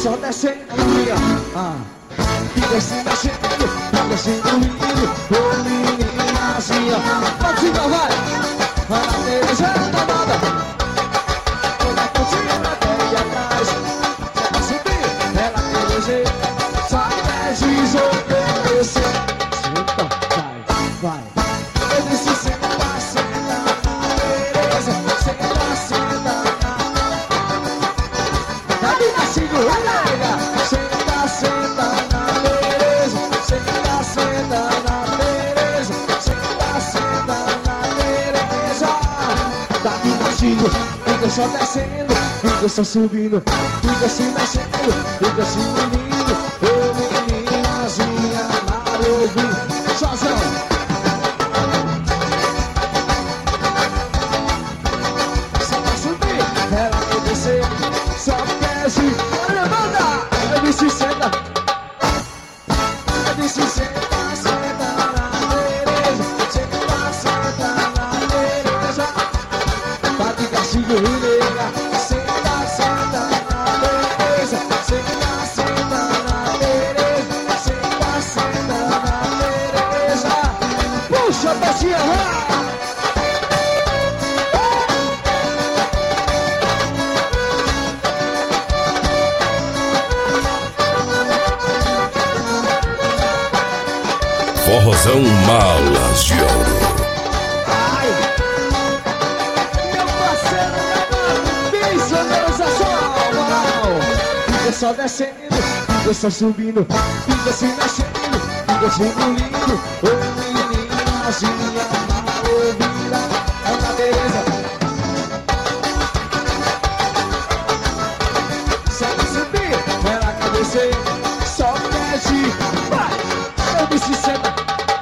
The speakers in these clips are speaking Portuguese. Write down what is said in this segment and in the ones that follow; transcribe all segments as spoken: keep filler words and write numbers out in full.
só descendo, ah. Fica se mexendo, fica se dormindo. Ô meninazinha, pode vai. Vai na televisão, danada. Toda a cozinha na tela atrás. Só pra subir, ela tem desejo. Só desce, obedecer. Senta, vai, vai. Eu disse senta, senta na beleza. Senta, senta na... Tá me nascendo, nega. Senta, senta na beleza. Senta, senta na beleza. Senta, senta na beleza. Tá me nascendo, fica só descendo. Fica só subindo, fica se mexendo. Fica se unindo. Ô meninazinha maravilhosa. Sozão. Só desce, levanta, eu disse senta. Eu disse senta, senta na beleza. Senta, senta na beleza. Tá de castigo e nega. Senta, senta na beleza. Senta, senta na beleza. Senta, senta na beleza. Puxa a baixinha, vai! Forrozão Malas de Ouro. Ai, meu parceiro, pensa nessa só, moral. Fica só descendo, fica só subindo, fica se mexendo, fica se engolindo. Ô meninazinha maravilha, é uma beleza. Só pra subir, ela quer descer, só desce, vai. Eu disse senta.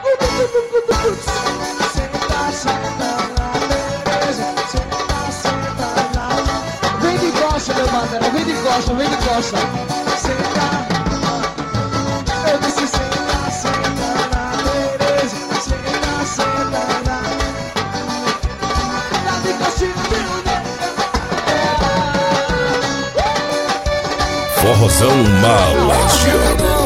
Senta, senta na beleza. Senta, senta na... Vem de costa, meu madeira, vem de costa, vem de costa. Senta. Eu disse senta, senta na beleza. Senta, senta na... Tá de costinho, meu Forrozão Malas de Ouro.